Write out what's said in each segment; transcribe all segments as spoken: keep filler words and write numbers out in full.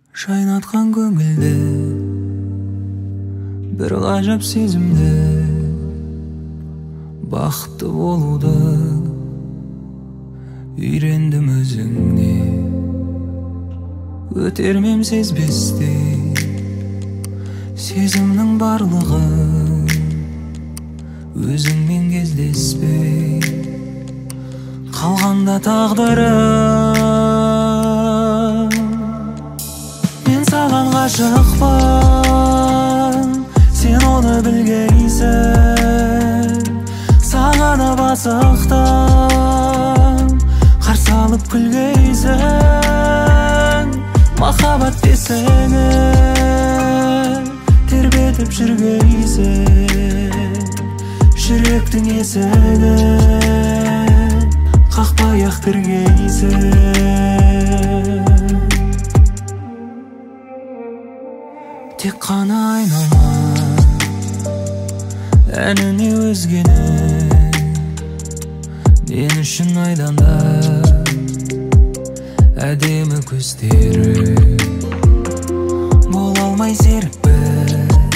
Шайнатқан көңілді бір ғажап сезімді, бақытты болуды үйрендім өзіңне. Өтермем сезбестей сезімнің барлығы, өзіңмен кездеспей қалғанда тағдырым. Мен саған ғашықпын, сен оны білгейсің. Сағынып асықтым, қарсы алып күлгейсің. Махаббат десеңі тербетіп жүргейсің. Жүректің есігін қақпай-ақ кіргейсің. Тек қана айналма әніне өзгені, мен үшін айданда әдемі көздері. Бола алмай серік бір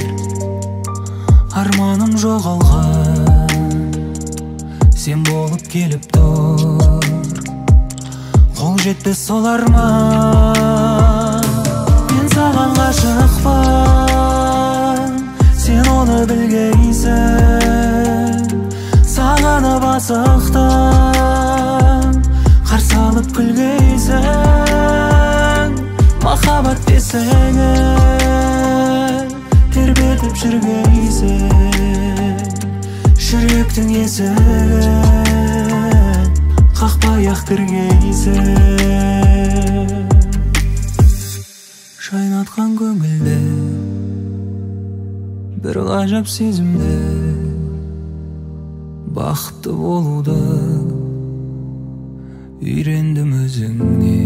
арманым жоғалған, сен болып келіп тұр, қол жетпес сол арман. Мен саған ғашықпын, сен оны білгейсің. Сағынып асықтым, қарсы алып күлгейсің. Махаббат десеңі тербетіп жүргейсің. Жүректің есігін қақпай-ақ кіргейсің. Шайнатқан көңілді бір ғажап сезімді, бақытты болуды үйрендім өзіңне.